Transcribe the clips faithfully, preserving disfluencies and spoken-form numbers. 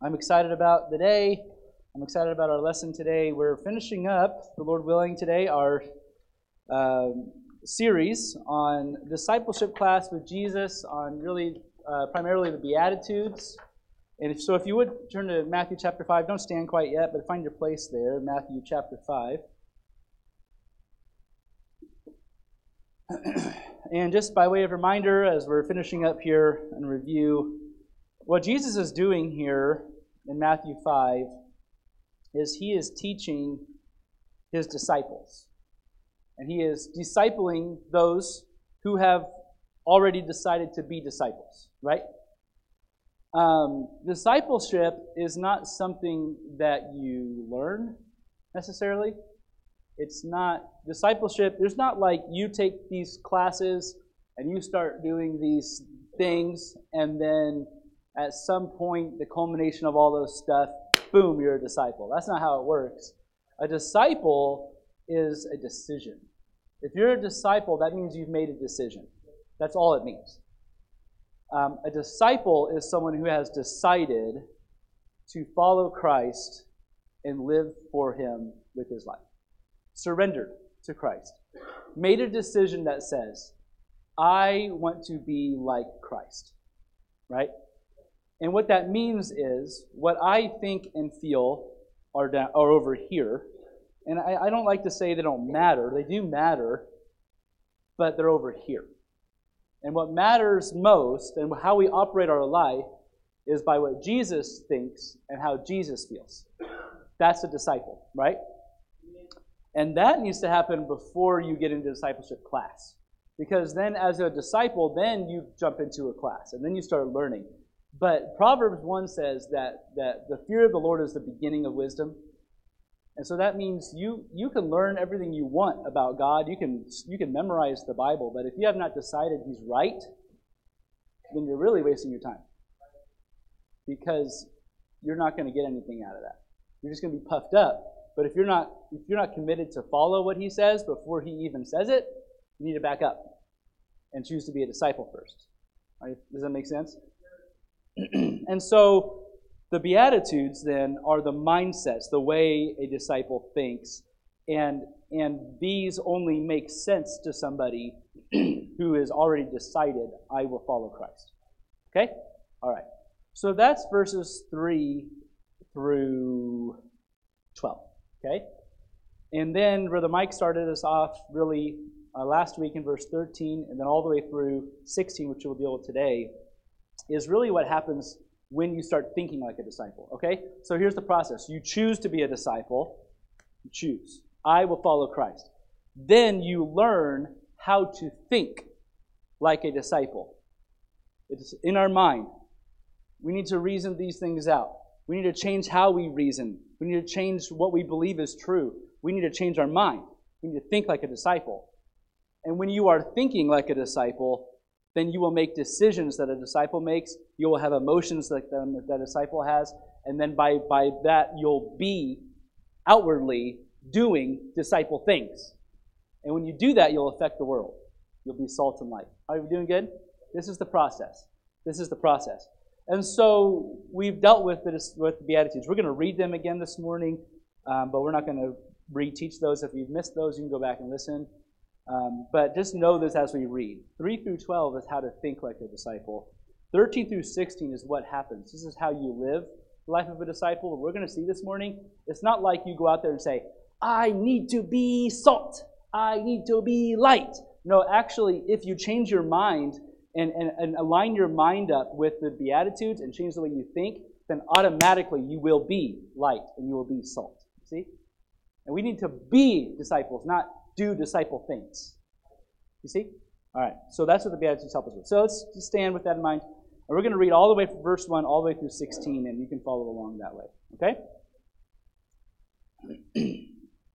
I'm excited about the day. I'm excited about our lesson today. We're finishing up, the Lord willing, today our uh, series on discipleship class with Jesus, on really uh, primarily the Beatitudes. And if, so if you would turn to Matthew chapter five, don't stand quite yet, but find your place there, Matthew chapter five. And just by way of reminder, as we're finishing up here and review, what Jesus is doing here in Matthew five is he is teaching his disciples. And he is discipling those who have already decided to be disciples, right? Um, discipleship is not something that you learn necessarily. It's not, discipleship, there's not like you take these classes and you start doing these things and then at some point, the culmination of all those stuff, boom, you're a disciple. That's not how it works. A disciple is a decision. If you're a disciple, that means you've made a decision. That's all it means. Um, a disciple is someone who has decided to follow Christ and live for him with his life. Surrendered to Christ. Made a decision that says, I want to be like Christ. Right? And what that means is, what I think and feel are, down, are over here. And I, I don't like to say they don't matter. They do matter, but they're over here. And what matters most, and how we operate our life, is by what Jesus thinks and how Jesus feels. That's a disciple, right? And that needs to happen before you get into discipleship class. Because then as a disciple, then you jump into a class, and then you start learning. But Proverbs one says that, that the fear of the Lord is the beginning of wisdom. And so that means you, you can learn everything you want about God. You can, you can memorize the Bible. But if you have not decided He's right, then you're really wasting your time. Because you're not going to get anything out of that. You're just going to be puffed up. But if you're not if you're not committed to follow what He says before He even says it, you need to back up and choose to be a disciple first. Right? Does that make sense? And so the Beatitudes then are the mindsets, the way a disciple thinks. And, and these only make sense to somebody who has already decided, I will follow Christ. Okay? All right. So that's verses three through twelve. Okay? And then Brother Mike started us off really uh, last week in verse thirteen, and then all the way through sixteen, which we'll deal with today, is really what happens when you start thinking like a disciple. Okay? So here's the process. You choose to be a disciple. You choose. I will follow Christ. Then you learn how to think like a disciple. It's in our mind. We need to reason these things out. We need to change how we reason. We need to change what we believe is true. We need to change our mind. We need to think like a disciple. And when you are thinking like a disciple, then you will make decisions that a disciple makes. You will have emotions that, um, that a disciple has. And then by, by that, you'll be outwardly doing disciple things. And when you do that, you'll affect the world. You'll be salt and light. Are you doing good? This is the process. This is the process. And so we've dealt with the, with the Beatitudes. We're going to read them again this morning, um, but we're not going to reteach those. If you've missed those, you can go back and listen. Um, but just know this as we read. three through twelve is how to think like a disciple. thirteen through sixteen is what happens. This is how you live the life of a disciple. What we're going to see this morning, it's not like you go out there and say, I need to be salt. I need to be light. No, actually, if you change your mind and, and, and align your mind up with the Beatitudes and change the way you think, then automatically you will be light and you will be salt. See? And we need to be disciples, not do disciple things. You see? All right. So that's what the Beatitudes help us with. So let's just stand with that in mind. And we're going to read all the way from verse one all the way through sixteen, and you can follow along that way. Okay?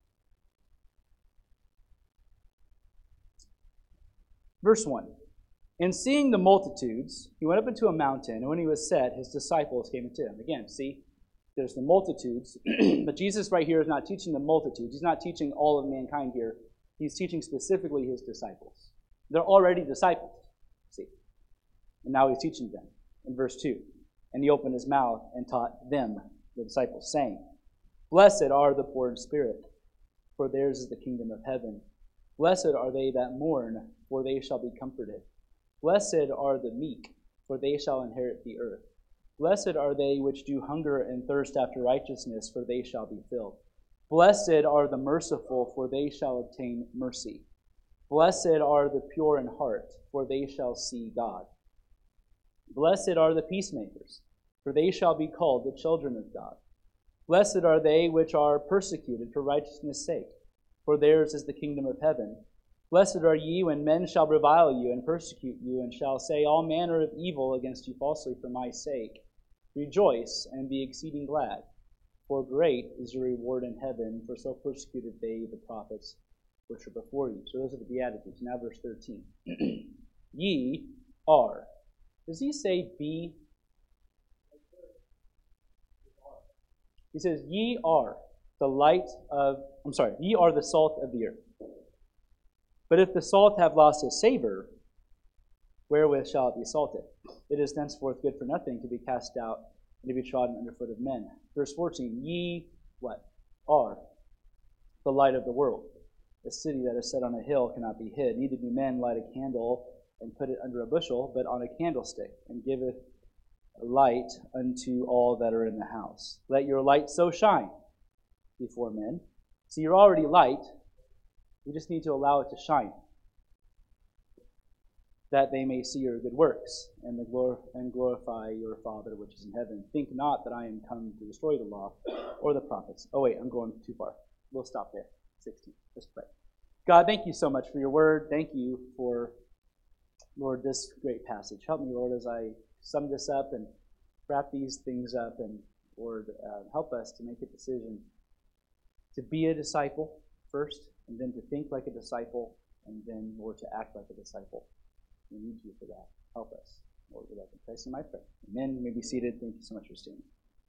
Verse one. And seeing the multitudes, he went up into a mountain, and when he was set, his disciples came to him. Again, see? There's the multitudes. But Jesus right here is not teaching the multitudes. He's not teaching all of mankind here. He's teaching specifically his disciples. They're already disciples, see. And now he's teaching them in verse two. And he opened his mouth and taught them, the disciples, saying, Blessed are the poor in spirit, for theirs is the kingdom of heaven. Blessed are they that mourn, for they shall be comforted. Blessed are the meek, for they shall inherit the earth. Blessed are they which do hunger and thirst after righteousness, for they shall be filled. Blessed are the merciful, for they shall obtain mercy. Blessed are the pure in heart, for they shall see God. Blessed are the peacemakers, for they shall be called the children of God. Blessed are they which are persecuted for righteousness' sake, for theirs is the kingdom of heaven. Blessed are ye when men shall revile you and persecute you, and shall say all manner of evil against you falsely for my sake. Rejoice and be exceeding glad, for great is your reward in heaven, for so persecuted they the prophets which are before you. So those are the Beatitudes. Now verse thirteen. Ye are. Does he say be? He says, ye are the light of, I'm sorry, ye are the salt of the earth. But if the salt have lost its savor, wherewith shall it be salted? It is thenceforth good for nothing to be cast out and to be trodden under foot of men. Verse fourteen, ye, what? Are the light of the world. A city that is set on a hill cannot be hid. Neither do men light a candle and put it under a bushel, but on a candlestick, and giveth light unto all that are in the house. Let your light so shine before men. So you're already light. We just need to allow it to shine, that they may see your good works and, the glor- and glorify your Father which is in heaven. Think not that I am come to destroy the law or the prophets. Oh wait, I'm going too far. We'll stop there. sixteen. Let's pray. God, thank you so much for your word. Thank you for, Lord, this great passage. Help me, Lord, as I sum this up and wrap these things up. And, Lord, uh, help us to make a decision to be a disciple first, and then to think like a disciple, and then, Lord, to act like a disciple. We need you for that. Help us. Lord, we love you. Christ in my prayer. Amen. You may be seated. Thank you so much for standing.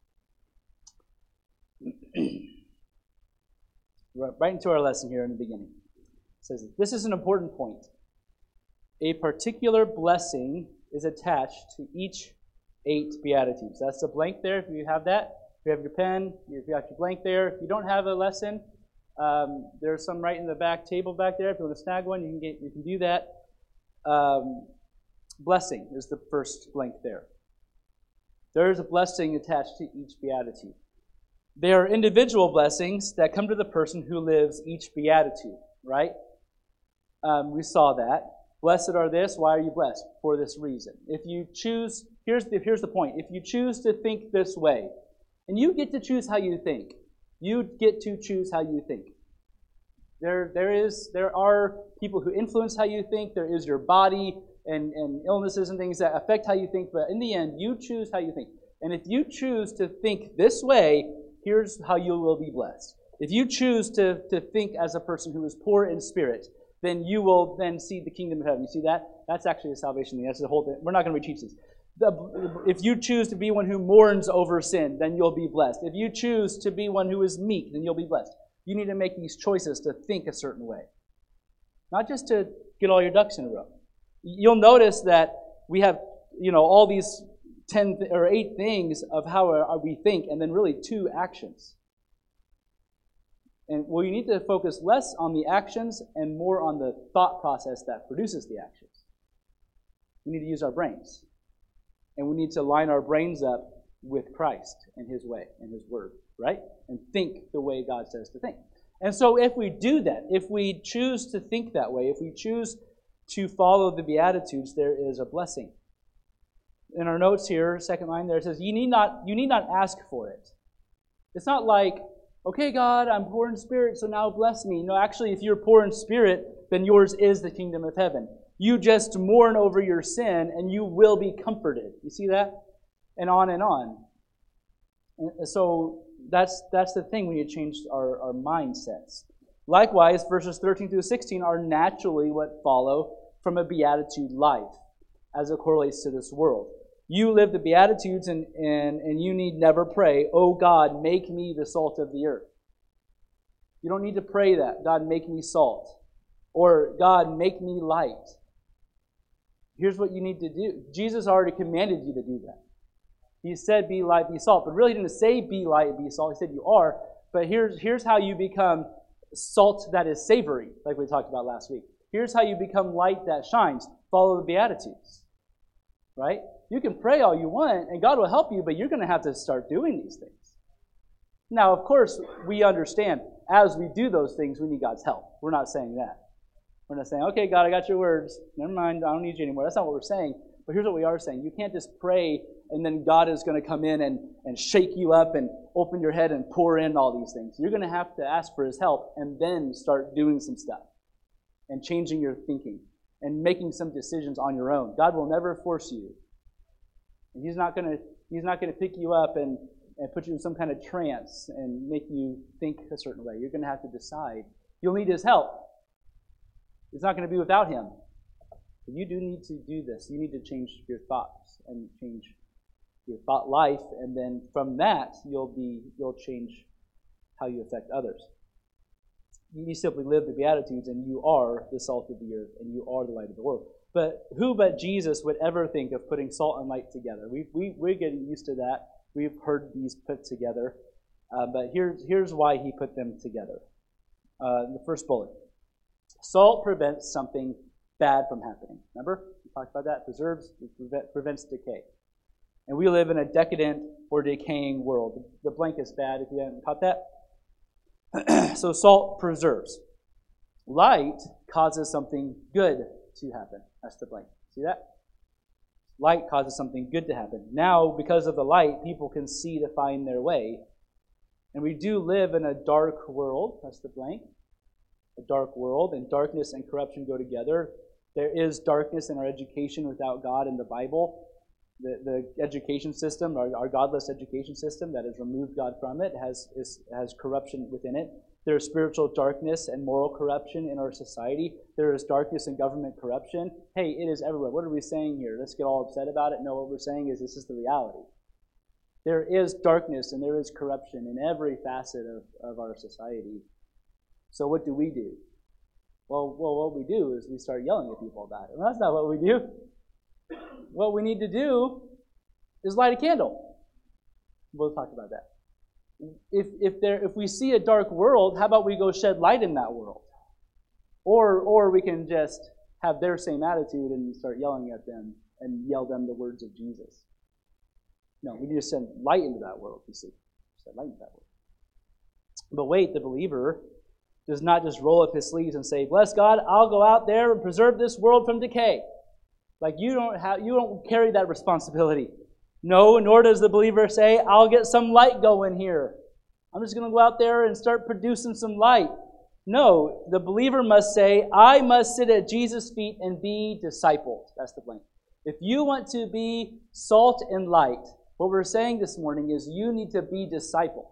Right into our lesson here in the beginning. It says, this is an important point. A particular blessing is attached to each eight Beatitudes. That's the blank there, if you have that. If you have your pen, if you have your blank there. If you don't have a lesson, um, there's some right in the back table back there. If you want to snag one, you can get, you can do that. Um, blessing is the first blank there. There is a blessing attached to each Beatitude. There are individual blessings that come to the person who lives each Beatitude, right? Um, we saw that. Blessed are this. Why are you blessed? For this reason. If you choose, here's the, here's the point. If you choose to think this way, and you get to choose how you think. You get to choose how you think. There, there is, there are people who influence how you think. There is your body and, and illnesses and things that affect how you think. But in the end, you choose how you think. And if you choose to think this way, here's how you will be blessed. If you choose to, to think as a person who is poor in spirit, then you will then see the kingdom of heaven. You see that? That's actually a salvation thing. That's the whole thing. We're not going to reteach this. The, if you choose to be one who mourns over sin, then you'll be blessed. If you choose to be one who is meek, then you'll be blessed. You need to make these choices to think a certain way. Not just to get all your ducks in a row. You'll notice that we have, you know, all these ten th- or eight things of how we think, and then really two actions. And well, you need to focus less on the actions and more on the thought process that produces the actions. We need to use our brains. And we need to line our brains up with Christ and His way and His word, right? And think the way God says to think. And so if we do that, if we choose to think that way, if we choose to follow the Beatitudes, there is a blessing. In our notes here, second line there, it says, you need not, you need not ask for it. It's not like, okay, God, I'm poor in spirit, so now bless me. No, actually, if you're poor in spirit, then yours is the kingdom of heaven. You just mourn over your sin, and you will be comforted. You see that? And on and on. And so that's that's the thing. We need to change our, our mindsets. Likewise, verses thirteen through sixteen are naturally what follow from a beatitude life as it correlates to this world. You live the Beatitudes, and, and, and you need never pray, oh God, make me the salt of the earth. You don't need to pray that. God, make me salt. Or God, make me light. Here's what you need to do. Jesus already commanded you to do that. He said, be light, be salt. But really he didn't say be light, be salt. He said you are. But here's, here's how you become salt that is savory, like we talked about last week. Here's how you become light that shines. Follow the Beatitudes. Right? You can pray all you want, and God will help you, but you're going to have to start doing these things. Now, of course, we understand as we do those things, we need God's help. We're not saying that. We're not saying, okay, God, I got your words. Never mind, I don't need you anymore. That's not what we're saying. But here's what we are saying. You can't just pray and then God is going to come in and, and shake you up and open your head and pour in all these things. You're going to have to ask for His help and then start doing some stuff and changing your thinking and making some decisions on your own. God will never force you. And He's not going to He's not going to pick you up and, and put you in some kind of trance and make you think a certain way. You're going to have to decide. You'll need His help. It's not going to be without Him. But you do need to do this. You need to change your thoughts and change your thought life, and then from that you'll be you'll change how you affect others. You simply live the Beatitudes, and you are the salt of the earth, and you are the light of the world. But who but Jesus would ever think of putting salt and light together? We we we're getting used to that. We've heard these put together, uh, but here's here's why He put them together. Uh, the first bullet: salt prevents something bad from happening. Remember, we talked about that. Preserves, prevent, prevents decay. And we live in a decadent or decaying world. The blank is bad if you haven't caught that. So salt preserves. Light causes something good to happen. That's the blank. See that? Light causes something good to happen. Now, because of the light, people can see to find their way. And we do live in a dark world. That's the blank. A dark world. And darkness and corruption go together. There is darkness in our education without God in the Bible. The, the education system, our, our godless education system that has removed God from it, has, is, has corruption within it. There is spiritual darkness and moral corruption in our society. There is darkness and government corruption. Hey, it is everywhere. What are we saying here? Let's get all upset about it? No, what we're saying is this is the reality. There is darkness and there is corruption in every facet of, of our society. So what do we do? Well, well, what we do is we start yelling at people about it. Well, that's not what we do. What we need to do is light a candle. We'll talk about that. If if there if we see a dark world, how about we go shed light in that world? Or or we can just have their same attitude and start yelling at them and yell them the words of Jesus. No, we need to send light into that world, you see. Send light into that world. But wait, the believer does not just roll up his sleeves and say, bless God, I'll go out there and preserve this world from decay. Like you don't have, you don't carry that responsibility. No, nor does the believer say, I'll get some light going here. I'm just going to go out there and start producing some light. No, the believer must say, I must sit at Jesus' feet and be discipled. That's the blank. If you want to be salt and light, what we're saying this morning is you need to be discipled.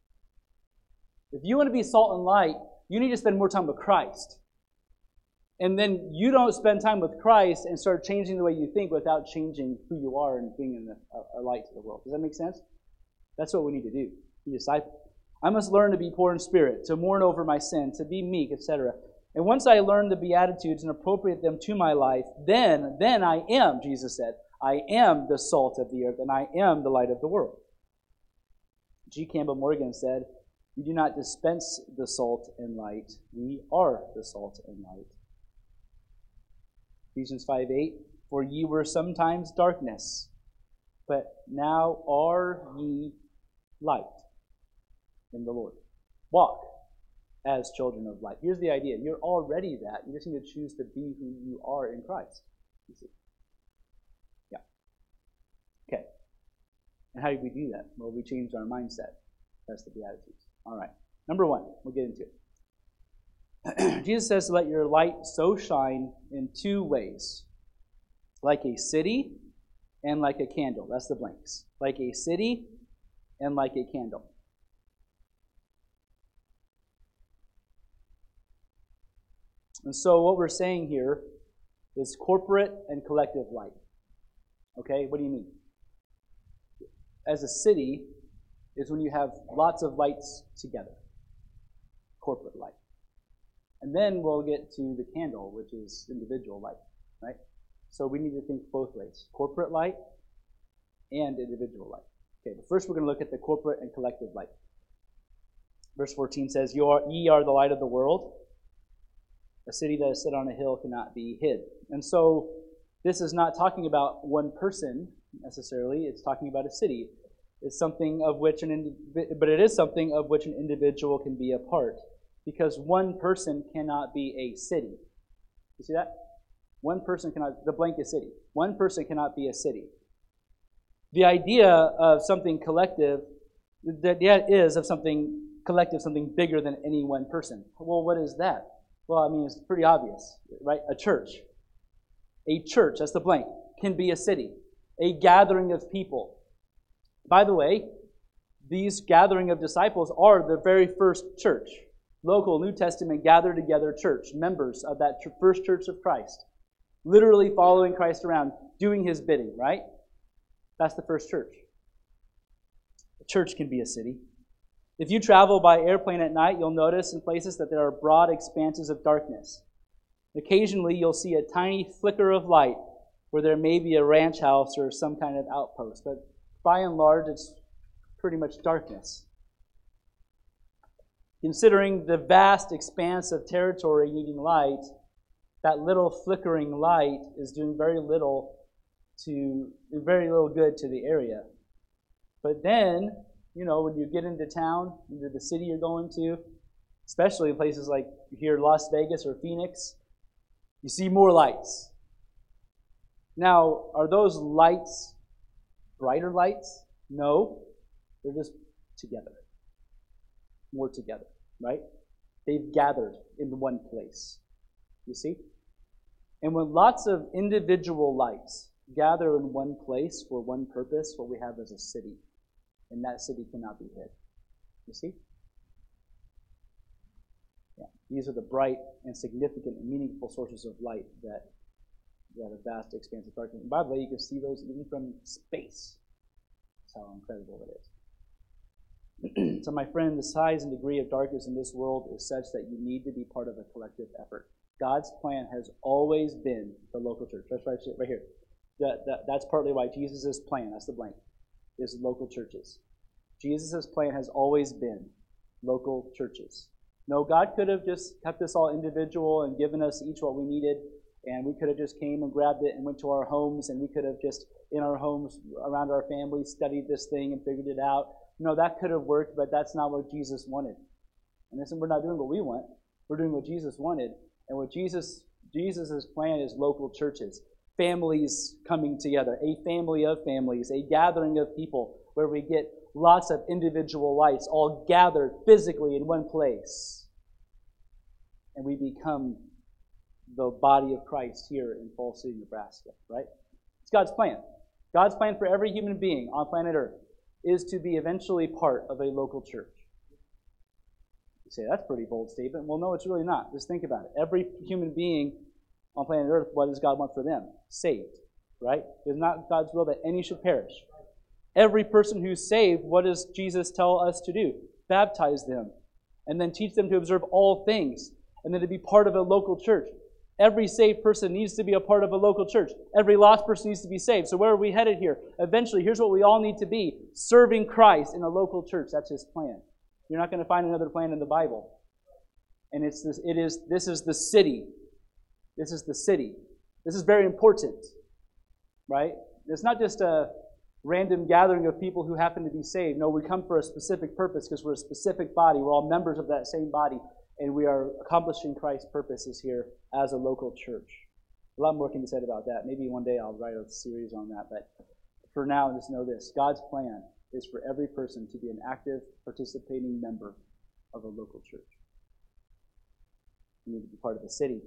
If you want to be salt and light, you need to spend more time with Christ. And then you don't spend time with Christ and start changing the way you think without changing who you are and being a, a light to the world. Does that make sense? That's what we need to do. Be discipled. I must learn to be poor in spirit, to mourn over my sin, to be meek, et cetera. And once I learn the Beatitudes and appropriate them to my life, then, then I am, Jesus said, I am the salt of the earth and I am the light of the world. G. Campbell Morgan said, we do not dispense the salt and light. We are the salt and light. Ephesians five eight, for ye were sometimes darkness, but now are ye light in the Lord. Walk as children of light. Here's the idea. You're already that. You just need to choose to be who you are in Christ. You see? Yeah. Okay. And how do we do that? Well, we changed our mindset. That's the Beatitudes. All right. Number one, we'll get into it. Jesus says to let your light so shine in two ways. Like a city and like a candle. That's the blanks. Like a city and like a candle. And so what we're saying here is corporate and collective light. Okay, what do you mean? As a city is when you have lots of lights together. Corporate light. And then we'll get to the candle, which is individual light, right? So we need to think both ways. Corporate light and individual life. Okay, but first we're going to look at the corporate and collective life. Verse fourteen says, "You are, ye are the light of the world. A city that is set on a hill cannot be hid." And so this is not talking about one person necessarily. It's talking about a city. It's something of which an indiv- but it is something of which an individual can be a part, because one person cannot be a city. You see that? One person cannot. The blank is city. One person cannot be a city. The idea of something collective, the idea is of something collective, something bigger than any one person. Well, what is that? Well, I mean, it's pretty obvious, right? A church. A church, that's the blank, can be a city. A gathering of people. By the way, these gathering of disciples are the very first church. Local New Testament gathered together church, members of that first church of Christ. Literally following Christ around, doing his bidding, right? That's the first church. A church can be a city. If you travel by airplane at night, you'll notice in places that there are broad expanses of darkness. Occasionally, you'll see a tiny flicker of light where there may be a ranch house or some kind of outpost. But by and large, it's pretty much darkness. Considering the vast expanse of territory needing light, that little flickering light is doing very little to very little good to the area. But then, you know, when you get into town, into the city you're going to, especially in places like here, Las Vegas or Phoenix, you see more lights. Now, are those lights brighter lights? No. They're just together. More together, right? They've gathered in one place. You see? And when lots of individual lights gather in one place for one purpose, what we have is a city. And that city cannot be hid. You see? Yeah. These are the bright and significant and meaningful sources of light that, that a vast expanse of darkness. And by the way, you can see those even from space. That's how incredible it is. So my friend, the size and degree of darkness in this world is such that you need to be part of a collective effort. God's plan has always been the local church. That's right, right here. That, that, that's partly why Jesus' plan, that's the blank, is local churches. Jesus' plan has always been local churches. No, God could have just kept us all individual and given us each what we needed, and we could have just came and grabbed it and went to our homes, and we could have just, in our homes, around our families, studied this thing and figured it out. No, that could have worked, but that's not what Jesus wanted. And listen, we're not doing what we want. We're doing what Jesus wanted. And what Jesus Jesus' plan is local churches. Families coming together. A family of families. A gathering of people where we get lots of individual lights all gathered physically in one place. And we become the body of Christ here in Falls City, Nebraska. Right? It's God's plan. God's plan for every human being on planet Earth is to be eventually part of a local church. You say, that's a pretty bold statement. Well, no, it's really not. Just think about it. Every human being on planet Earth, what does God want for them? Saved, right? It's not God's will that any should perish. Every person who's saved, what does Jesus tell us to do? Baptize them, and then teach them to observe all things, and then to be part of a local church. Every saved person needs to be a part of a local church. Every lost person needs to be saved. So where are we headed here? Eventually, here's what we all need to be. Serving Christ in a local church. That's his plan. You're not going to find another plan in the Bible. And it's this, it is, this is the city. This is the city. This is very important. Right? It's not just a random gathering of people who happen to be saved. No, we come for a specific purpose because we're a specific body. We're all members of that same body. And we are accomplishing Christ's purposes here as a local church. A lot more can be said about that. Maybe one day I'll write a series on that. But for now, just know this. God's plan is for every person to be an active, participating member of a local church. You need to be part of a city.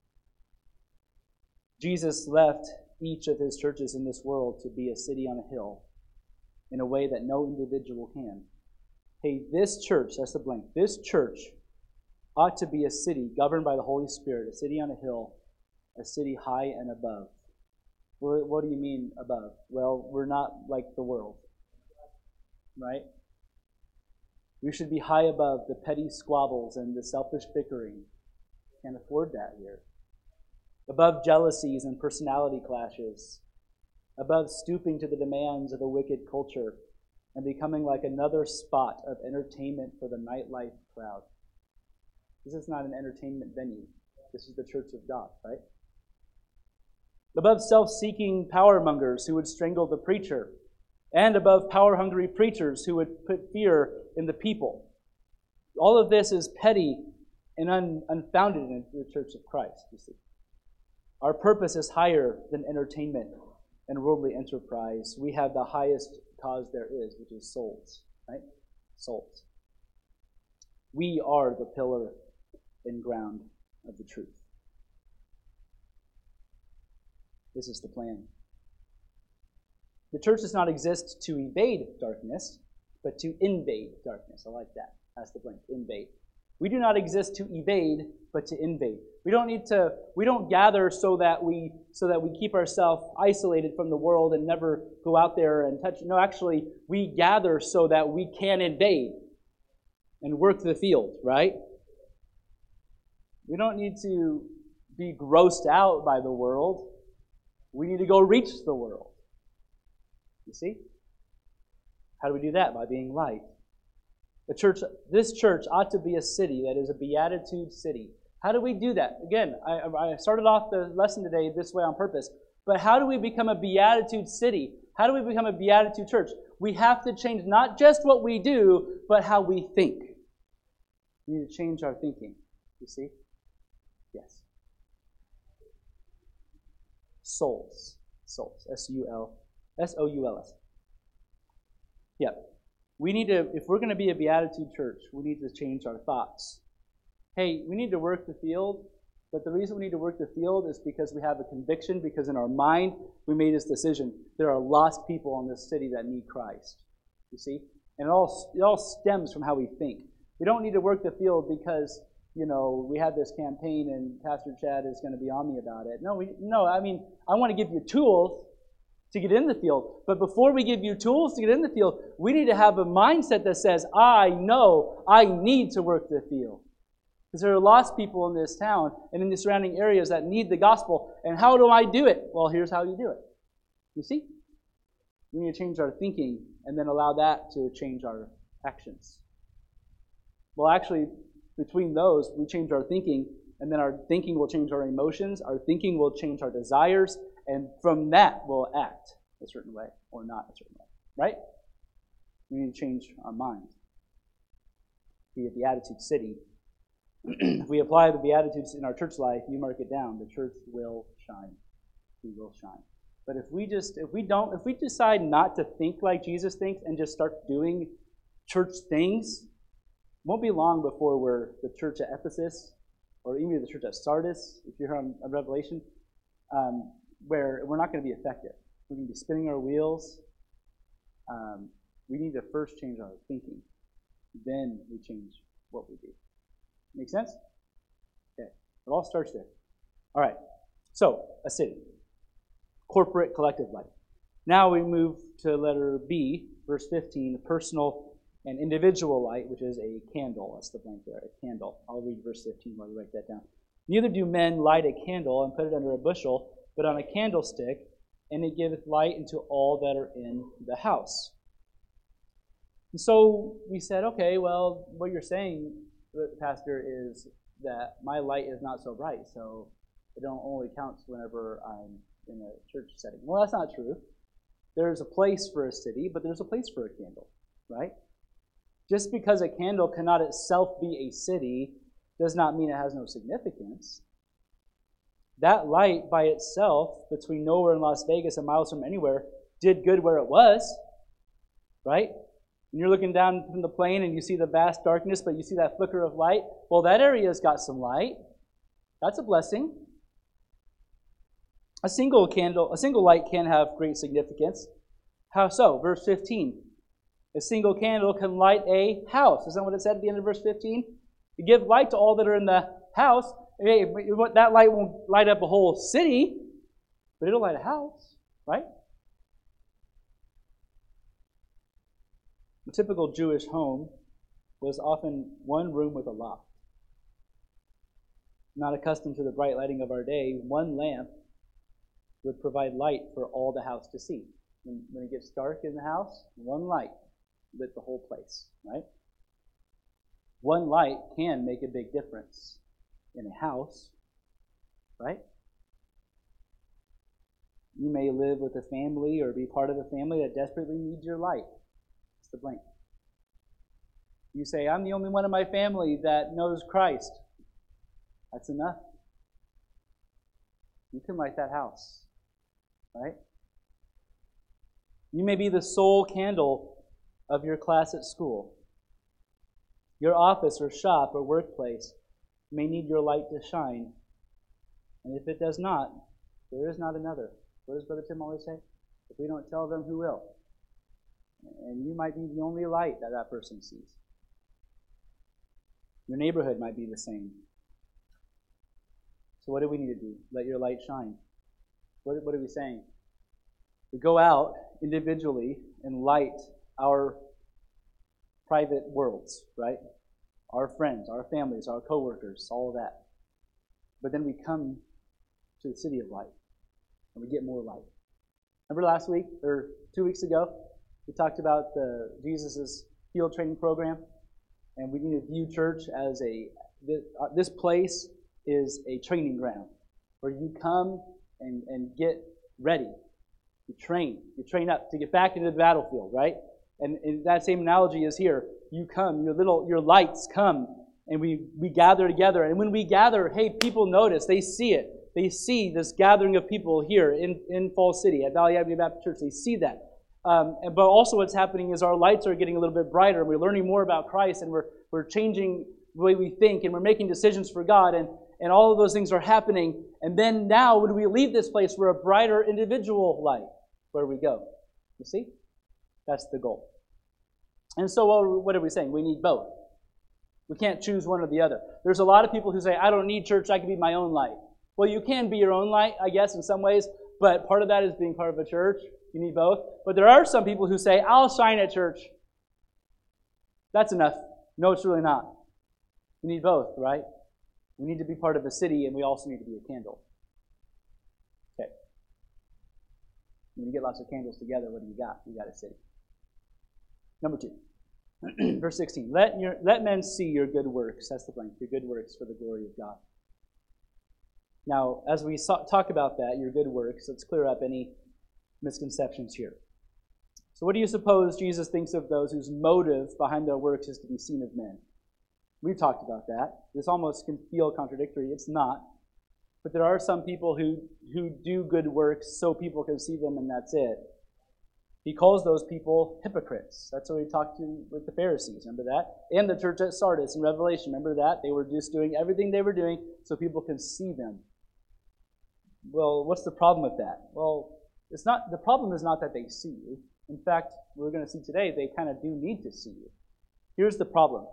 Jesus left each of his churches in this world to be a city on a hill in a way that no individual can. Hey, this church, that's the blank, this church ought to be a city governed by the Holy Spirit, a city on a hill, a city high and above. What, what do you mean above? Well, we're not like the world, right? We should be high above the petty squabbles and the selfish bickering. Can't afford that here. Above jealousies and personality clashes. above stooping to the demands of a wicked culture and becoming like another spot of entertainment for the nightlife crowd. This is not an entertainment venue. This is the church of God, right? Above self-seeking power mongers who would strangle the preacher, and above power-hungry preachers who would put fear in the people. All of this is petty and un- unfounded in the church of Christ, you see. Our purpose is higher than entertainment and worldly enterprise. We have the highest cause there is, which is souls, right? Souls. We are the pillar and ground of the truth. This is the plan. The church does not exist to evade darkness, but to invade darkness. I like that. That's the plan. Invade. We do not exist to evade, but to invade. We don't need to, we don't gather so that we so that we keep ourselves isolated from the world and never go out there and touch. No, actually, we gather so that we can invade and work the field, right? We don't need to be grossed out by the world. We need to go reach the world. You see? How do we do that? By being light. The church, this church ought to be a city that is a beatitude city. How do we do that? Again, I, I started off the lesson today this way on purpose. But how do we become a beatitude city? How do we become a beatitude church? We have to change not just what we do, but how we think. We need to change our thinking. You see? Yes. Souls. Souls. S U L. S O U L S. Yeah. We need to, if we're going to be a beatitude church, we need to change our thoughts. Hey, we need to work the field, but the reason we need to work the field is because we have a conviction, because in our mind, we made this decision. There are lost people in this city that need Christ. You see? And it all, it all stems from how we think. We don't need to work the field because, you know, we had this campaign and Pastor Chad is going to be on me about it. No, we, no, I mean, I want to give you tools to get in the field. But before we give you tools to get in the field, we need to have a mindset that says, I know I need to work the field. Because there are lost people in this town and in the surrounding areas that need the gospel. And how do I do it? Well, here's how you do it. You see? We need to change our thinking and then allow that to change our actions. Well, actually, between those, we change our thinking, and then our thinking will change our emotions. Our thinking will change our desires. And from that, we'll act a certain way or not a certain way. Right? We need to change our mind. Be a beatitude city. If we apply the Beatitudes in our church life, you mark it down, the church will shine. We will shine. But if we just, if we don't, if we decide not to think like Jesus thinks and just start doing church things, it won't be long before we're the church at Ephesus, or even the church at Sardis, if you're on, on Revelation, um, where we're not going to be effective. We're going to be spinning our wheels. Um, we need to first change our thinking. Then we change what we do. Make sense? Okay. It all starts there. All right. So, a city. Corporate collective life. Now we move to letter B, verse fifteen, personal and individual light, which is a candle. That's the blank there, a candle. I'll read verse fifteen while you write that down. Neither do men light a candle and put it under a bushel, but on a candlestick, and it giveth light into all that are in the house. And so we said, okay, well, what you're saying, Pastor, is that my light is not so bright, so it don't only counts whenever I'm in a church setting. Well, that's not true. There's a place for a city, but there's a place for a candle, right? Just because a candle cannot itself be a city does not mean it has no significance. That light by itself, between nowhere and Las Vegas and miles from anywhere, did good where it was, right? When you're looking down from the plane and you see the vast darkness, but you see that flicker of light, well, that area's got some light. That's a blessing. A single candle, a single light can have great significance. How so? Verse fifteen. A single candle can light a house. Isn't that what it said at the end of verse fifteen? You give light to all that are in the house. Hey, that light won't light up a whole city, but it'll light a house, right? A typical Jewish home was often one room with a loft. Not accustomed to the bright lighting of our day, one lamp would provide light for all the house to see. When, when it gets dark in the house, one light lit the whole place, right? One light can make a big difference in a house, right? You may live with a family or be part of a family that desperately needs your light. It's the blank. You say, I'm the only one in my family that knows Christ. That's enough. You can light that house, right? You may be the sole candle of your class at school. Your office or shop or workplace may need your light to shine. And if it does not, there is not another. What does Brother Tim always say? If we don't tell them, who will? And you might be the only light that that person sees. Your neighborhood might be the same. So what do we need to do? Let your light shine. What, what are we saying? We go out individually and light our private worlds, right? Our friends, our families, our coworkers, all of that. But then we come to the city of light. And we get more light. Remember last week, or two weeks ago, we talked about the Jesus' field training program, and we need to view church as a, this place is a training ground, where you come and, and get ready. You train. You train up to get back into the battlefield, right? And, and that same analogy is here. You come, your little, your lights come, and we, we gather together. And when we gather, hey, people notice, they see it. They see this gathering of people here in, in Falls City at Valley Avenue Baptist Church. They see that. Um, but also what's happening is our lights are getting a little bit brighter. We're learning more about Christ, and we're we're changing the way we think, and we're making decisions for God, and, and all of those things are happening. And then now when we leave this place, we're a brighter individual light where we go. You see? That's the goal. And so what are we saying? We need both. We can't choose one or the other. There's a lot of people who say, I don't need church, I can be my own light. Well, you can be your own light, I guess, in some ways, but part of that is being part of a church. You need both. But there are some people who say, I'll shine at church. That's enough. No, it's really not. You need both, right? We need to be part of a city, and we also need to be a candle. Okay. When you get lots of candles together, what do you got? You got a city. Number two. Verse sixteen. Let your let men see your good works. That's the blank. Your good works for the glory of God. Now, as we talk about that, your good works, let's clear up any misconceptions here. So what do you suppose Jesus thinks of those whose motive behind their works is to be seen of men? We've talked about that. This almost can feel contradictory. It's not. But there are some people who, who do good works so people can see them, and that's it. He calls those people hypocrites. That's what we talked to with the Pharisees. Remember that? And the church at Sardis in Revelation. Remember that? They were just doing everything they were doing so people can see them. Well, what's the problem with that? Well, it's not. The problem is not that they see you. In fact, we're going to see today, they kind of do need to see you. Here's the problem.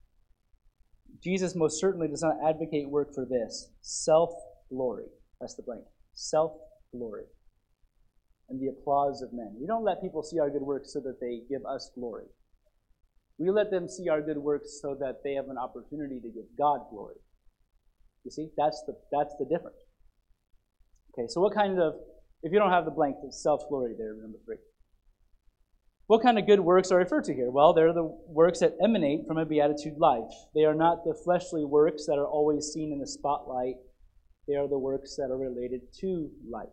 Jesus most certainly does not advocate work for this. Self-glory. That's the blank. Self-glory. And the applause of men. We don't let people see our good works so that they give us glory. We let them see our good works so that they have an opportunity to give God glory. You see, that's the that's the difference. Okay, so what kind of, if you don't have the blank, it's self-glory there, number three. What kind of good works are referred to here? Well, they're the works that emanate from a beatitude life. They are not the fleshly works that are always seen in the spotlight. They are the works that are related to light.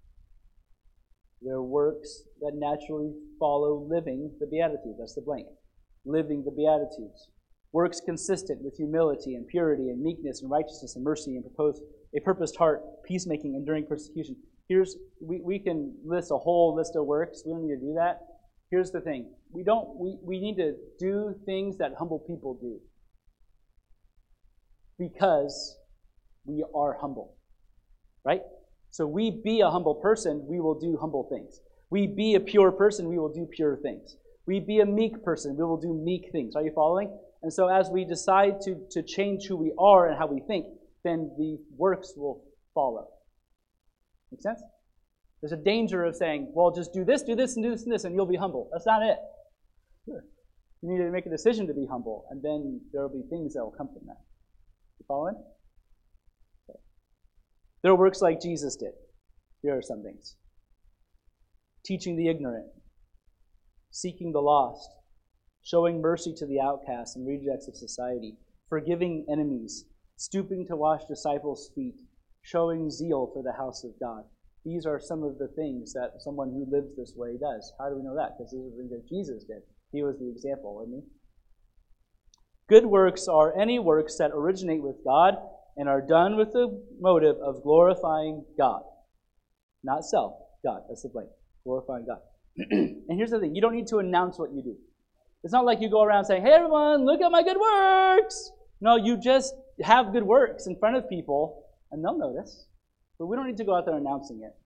They're works that naturally follow living the Beatitudes. That's the blank. Living the Beatitudes. Works consistent with humility and purity and meekness and righteousness and mercy and propose a purposed heart, peacemaking, enduring persecution. Here's we, we can list a whole list of works. We don't need to do that. Here's the thing. We don't we, we need to do things that humble people do. Because we are humble. Right? So we be a humble person, we will do humble things. We be a pure person, we will do pure things. We be a meek person, we will do meek things. Are you following? And so as we decide to, to change who we are and how we think, then the works will follow. Make sense? There's a danger of saying, well, just do this, do this, and do this, and this, and you'll be humble. That's not it. You need to make a decision to be humble, and then there will be things that will come from that. You following? Okay. There are works like Jesus did. Here are some things. Teaching the ignorant, seeking the lost, showing mercy to the outcasts and rejects of society, forgiving enemies, stooping to wash disciples' feet, showing zeal for the house of God. These are some of the things that someone who lives this way does. How do we know that? Because these are the things that Jesus did. He was the example, wasn't he? Good works are any works that originate with God and are done with the motive of glorifying God. Not self, God. That's the point. Glorifying God. And here's the thing. You don't need to announce what you do. It's not like you go around saying, hey, everyone, look at my good works. No, you just have good works in front of people, and they'll notice. But we don't need to go out there announcing it.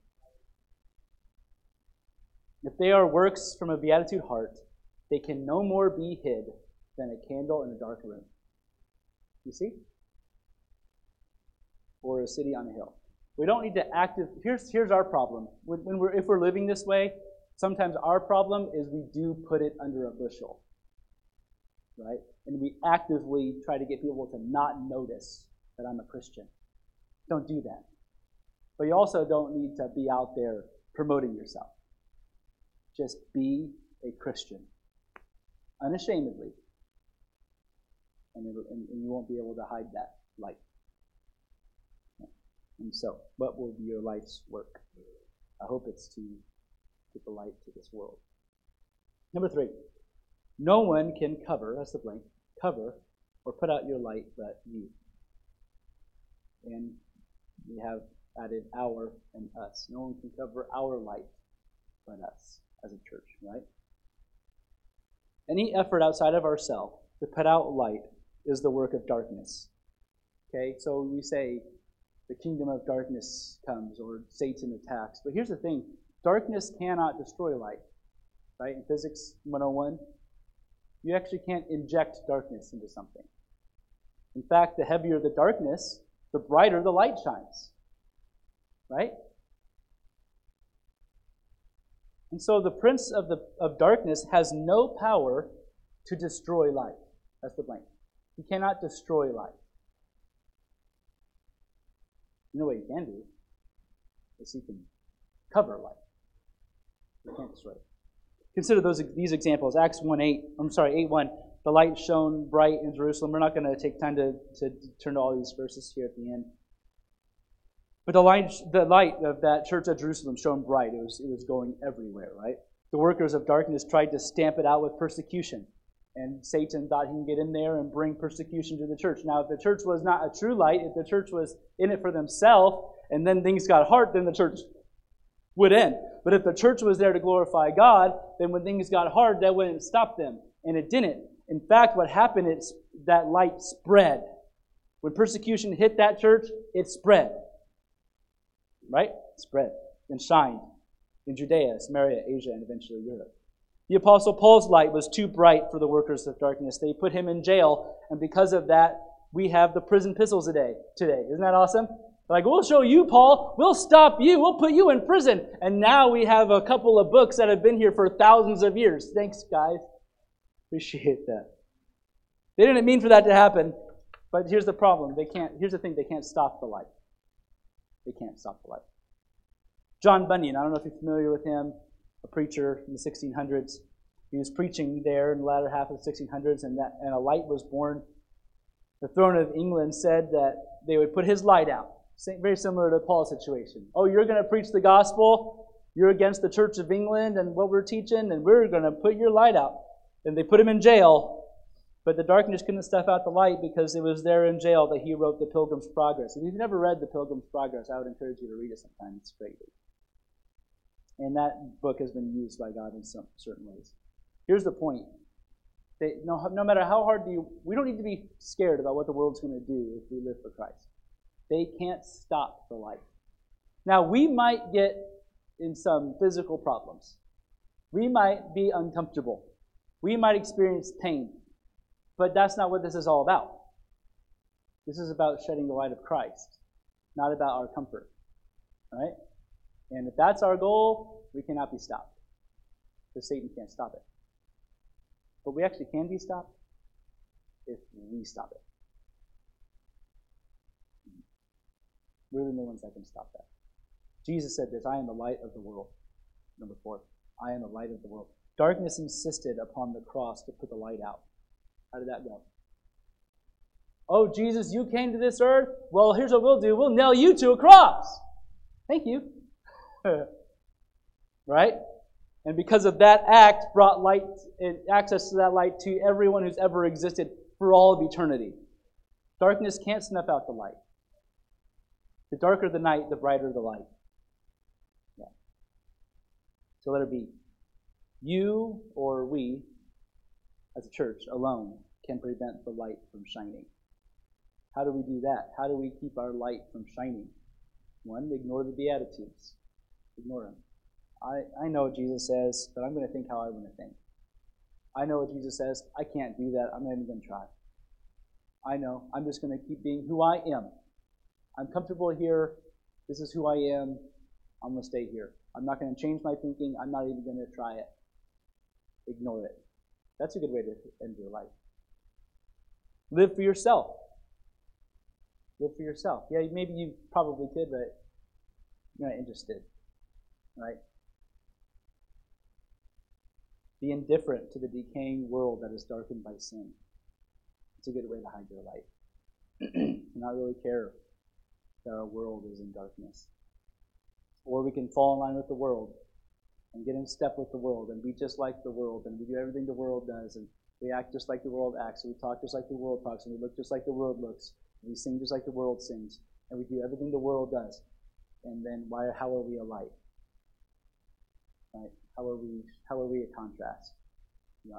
If they are works from a beatitude heart, they can no more be hid than a candle in a dark room. You see? Or a city on a hill. We don't need to active. Here's here's our problem. When, when we're if we're living this way, sometimes our problem is we do put it under a bushel, right? And we actively try to get people to not notice that I'm a Christian. Don't do that. But you also don't need to be out there promoting yourself. Just be a Christian, unashamedly, and, it'll, and, and you won't be able to hide that light. And so, what will be your life's work? I hope it's to get the light to this world. Number three, no one can cover, that's the blank, cover or put out your light but you. And we have added our and us. No one can cover our light but us as a church, right? Any effort outside of ourselves to put out light is the work of darkness. Okay, so we say the kingdom of darkness comes or Satan attacks. But here's the thing. Darkness cannot destroy light. Right? In Physics one oh one, you actually can't inject darkness into something. In fact, the heavier the darkness, the brighter the light shines. Right? And so the prince of the of darkness has no power to destroy light. That's the blank. He cannot destroy light. You know what he can do? Is he can cover light. He can't destroy it. Consider those these examples. Acts one eight, I'm sorry, eight one. The light shone bright in Jerusalem. We're not going to take time to, to turn to all these verses here at the end. But the light, the light of that church at Jerusalem shone bright. It was, it was going everywhere, right? The workers of darkness tried to stamp it out with persecution. And Satan thought he can get in there and bring persecution to the church. Now, if the church was not a true light, if the church was in it for themselves, and then things got hard, then the church would end. But if the church was there to glorify God, then when things got hard, that wouldn't stop them. And it didn't. In fact, what happened is that light spread. When persecution hit that church, it spread. Right? Spread and shined in Judea, Samaria, Asia, and eventually Europe. The Apostle Paul's light was too bright for the workers of darkness. They put him in jail, and because of that, we have the prison epistles today. Today, isn't that awesome? Like, we'll show you, Paul. We'll stop you. We'll put you in prison. And now we have a couple of books that have been here for thousands of years. Thanks, guys. Appreciate that. They didn't mean for that to happen, but here's the problem. They can't. Here's the thing. They can't stop the light. They can't stop the light. John Bunyan, I don't know if you're familiar with him, a preacher in the sixteen hundreds. He was preaching there in the latter half of the sixteen hundreds, and, that, and a light was born. The throne of England said that they would put his light out. Very similar to Paul's situation. Oh, you're going to preach the gospel? You're against the Church of England and what we're teaching, and we're going to put your light out. And they put him in jail. But the darkness couldn't stuff out the light because it was there in jail that he wrote the Pilgrim's Progress. If you've never read the Pilgrim's Progress, I would encourage you to read it sometime. It's great. And that book has been used by God in some certain ways. Here's the point. They, no, no matter how hard you, we don't need to be scared about what the world's going to do if we live for Christ. They can't stop the light. Now, we might get in some physical problems. We might be uncomfortable. We might experience pain. But that's not what this is all about. This is about shedding the light of Christ, not about our comfort. All right? And if that's our goal, we cannot be stopped. Because Satan can't stop it. But we actually can be stopped if we stop it. We're the only ones that can stop that. Jesus said this, I am the light of the world. Number four, I am the light of the world. Darkness insisted upon the cross to put the light out. How did that go? Oh, Jesus, you came to this earth? Well, here's what we'll do. We'll nail you to a cross. Thank you. Right? And because of that act, brought light, access to that light to everyone who's ever existed for all of eternity. Darkness can't snuff out the light. The darker the night, the brighter the light. Yeah. So let it be. You or we, as a church, alone, can prevent the light from shining. How do we do that? How do we keep our light from shining? One, ignore the Beatitudes. Ignore them. I, I know what Jesus says, but I'm going to think how I want to think. I know what Jesus says. I can't do that. I'm not even going to try. I know. I'm just going to keep being who I am. I'm comfortable here. This is who I am. I'm going to stay here. I'm not going to change my thinking. I'm not even going to try it. Ignore it. That's a good way to end your life. Live for yourself. Live for yourself. Yeah, maybe you probably could, but you're not interested. Right? Be indifferent to the decaying world that is darkened by sin. It's a good way to hide your light. Not really care that our world is in darkness. Or we can fall in line with the world and get in step with the world and be just like the world, and we do everything the world does, and we act just like the world acts, and we talk just like the world talks, and we look just like the world looks, and we sing just like the world sings, and we do everything the world does. And then why? How are we a light? Right? How are we? How are we a contrast? Yeah.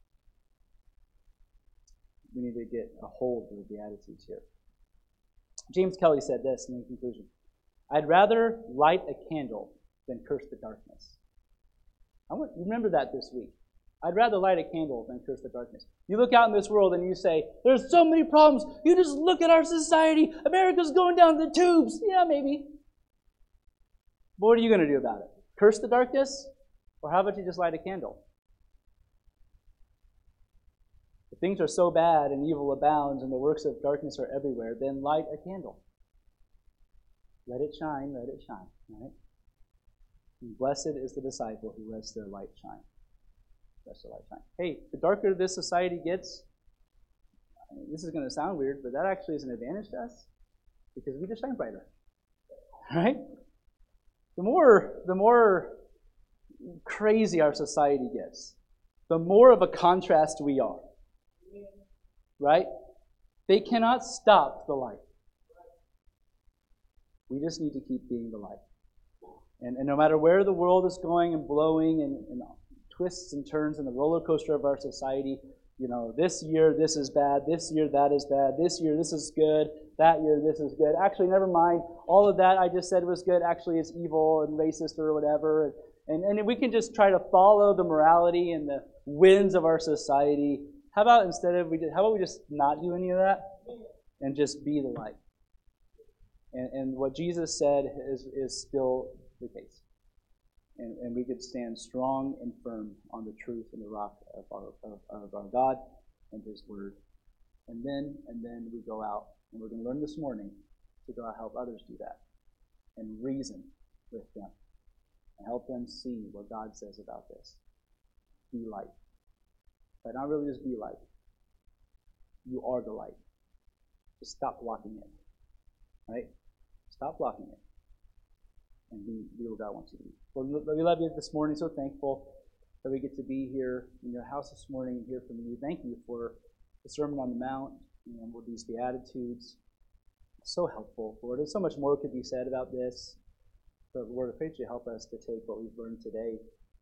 We need to get a hold of the Beatitudes here. James Kelly said this in conclusion: "I'd rather light a candle than curse the darkness." I want remember that this week. I'd rather light a candle than curse the darkness. You look out in this world and you say, "There's so many problems." You just look at our society. America's going down the tubes. Yeah, maybe. But what are you going to do about it? Curse the darkness? Or how about you just light a candle? If things are so bad and evil abounds and the works of darkness are everywhere, then light a candle. Let it shine, let it shine. Right? And blessed is the disciple who lets their light shine. Lets their light shine. Hey, the darker this society gets, I mean, this is going to sound weird, but that actually is an advantage to us because we just shine brighter. Right? The more, the more crazy our society gets, the more of a contrast we are. Right? They cannot stop the light. We just need to keep being the light. And, and no matter where the world is going and blowing and, and twists and turns in the roller coaster of our society, you know, this year this is bad, this year that is bad, this year this is good, that year this is good. Actually, never mind. All of that I just said was good. Actually, it's evil and racist or whatever. And, and, and we can just try to follow the morality and the winds of our society. How about instead of we just, how about we just not do any of that and just be the light? And, and what Jesus said is, is still the case. And, and we could stand strong and firm on the truth and the rock of our, of, of our God and His Word. And then, and then we go out, and we're going to learn this morning to go out and help others do that and reason with them and help them see what God says about this. Be light. But not really just be light. You are the light. Just stop blocking it. Right? Stop blocking it. And be, be what God wants you to be. Well, we love you this morning. So thankful that we get to be here in your house this morning and hear from you. Thank you for the Sermon on the Mount and with these Beatitudes. So helpful, Lord. There's so much more could be said about this. But Lord, I pray that you help us to take what we've learned today.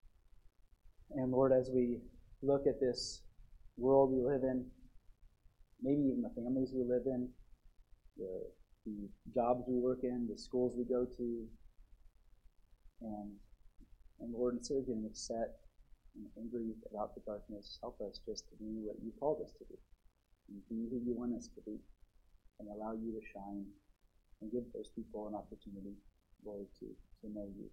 And Lord, as we look at this world we live in, maybe even the families we live in, the, the jobs we work in, the schools we go to, and, and Lord, instead of getting upset and angry about the darkness, help us just to be what you called us to be, and be who you want us to be, and allow you to shine, and give those people an opportunity, Lord, to, to know you.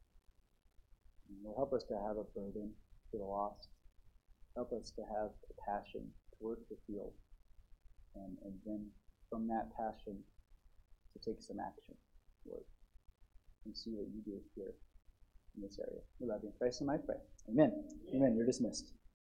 And Lord, help us to have a burden for the lost. Help us to have a passion to work the field, and, and then from that passion to take some action, Lord. and see what you do here in this area. We love you. In Christ's name I pray. Amen. Amen. You're dismissed.